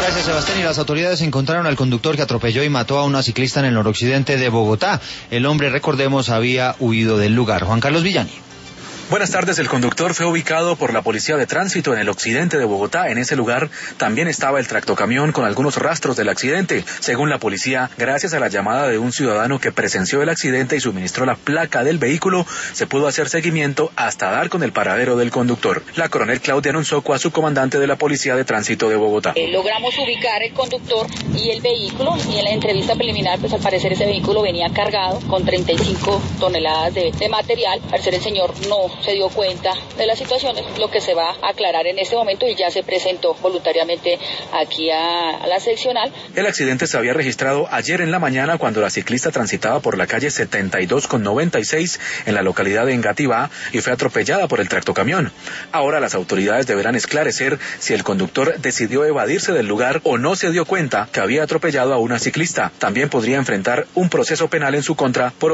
Gracias, Sebastián. Y las autoridades encontraron al conductor que atropelló y mató a una ciclista en el noroccidente de Bogotá. El hombre, recordemos, había huido del lugar. Juan Carlos Villani. Buenas tardes. El conductor fue ubicado por la Policía de Tránsito en el occidente de Bogotá. En ese lugar también estaba el tractocamión con algunos rastros del accidente. Según la policía, gracias a la llamada de un ciudadano que presenció el accidente y suministró la placa del vehículo, se pudo hacer seguimiento hasta dar con el paradero del conductor. La coronel Claudia Nonzoco, a su comandante de la Policía de Tránsito de Bogotá. Logramos ubicar el conductor y el vehículo, y en la entrevista preliminar, pues al parecer ese vehículo venía cargado con 35 toneladas de material. Al parecer el señor no se dio cuenta de la situación, es lo que se va a aclarar en este momento, y ya se presentó voluntariamente aquí a la seccional. El accidente se había registrado ayer en la mañana cuando la ciclista transitaba por la calle 72 con 96 en la localidad de Engativá y fue atropellada por el tractocamión. Ahora las autoridades deberán esclarecer si el conductor decidió evadirse del lugar o no se dio cuenta que había atropellado a una ciclista. También podría enfrentar un proceso penal en su contra por